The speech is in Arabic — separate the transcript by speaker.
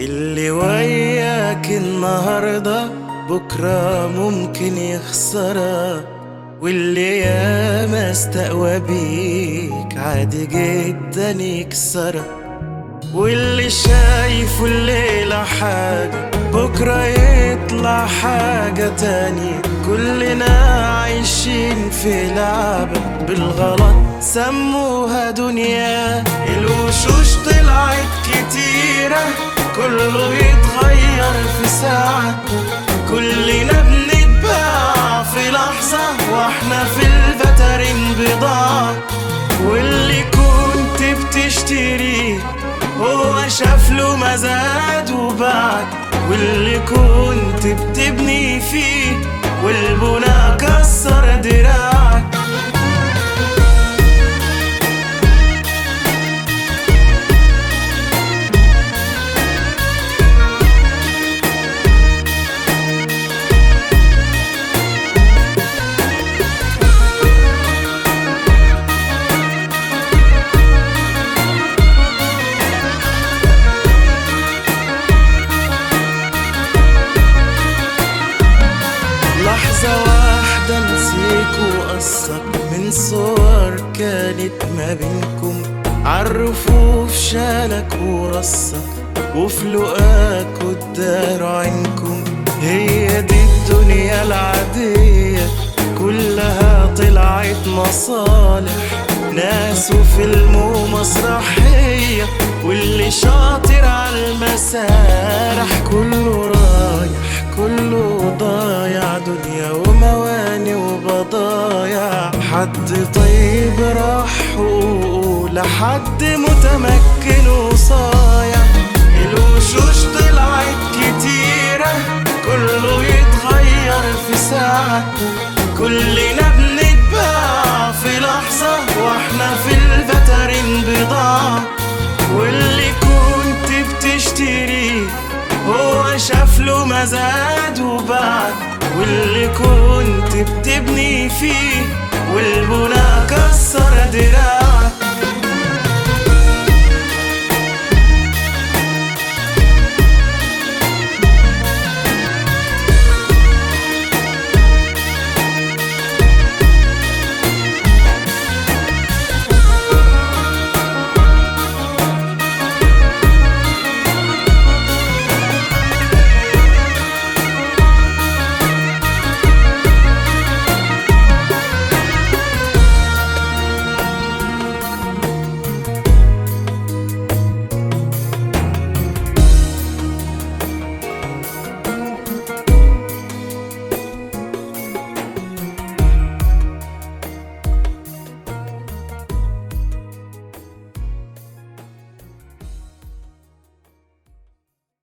Speaker 1: اللي وياك النهاردة بكرة ممكن يخسرك، واللي ياما استقوى بيك عادي جدا يكسرك، واللي شايفه الليلة حاجة بكرة يطلع حاجة تانية. كلنا عايشين في لعبة بالغلط سموها دنيا. الوشوش طلعت كتيرة كله يتغير في ساعة، كلنا بنتباع في لحظة واحنا في الفترين بضاعة. واللي كنت بتشتريه هو شافله مزاد وبعد، واللي كنت بتبني فيه والبنا كسر دراعك. لحظة واحدة نسيك وقصك من صور كانت ما بينكم، عالرفوف شالك ورصك وفي لقاك ودار عينكم. هي دي الدنيا العادية كلها طلعت مصالح، ناس وفيلم ومسرحية، واللي شاطر عالمسارح كله رايح كله ضايع، دنيا ومواني وبضايع. حد طيب راح حقوقه لحد متمكن وصايع. الوشوش طلعت كتيرة كله يتغير في ساعة، كلنا بنتباع في لحظة واحنا في الفترين بضاعة. واللي كنت بتشتريه هو شافله مزاد وبعد، واللي كنت بتبني فيه والبنا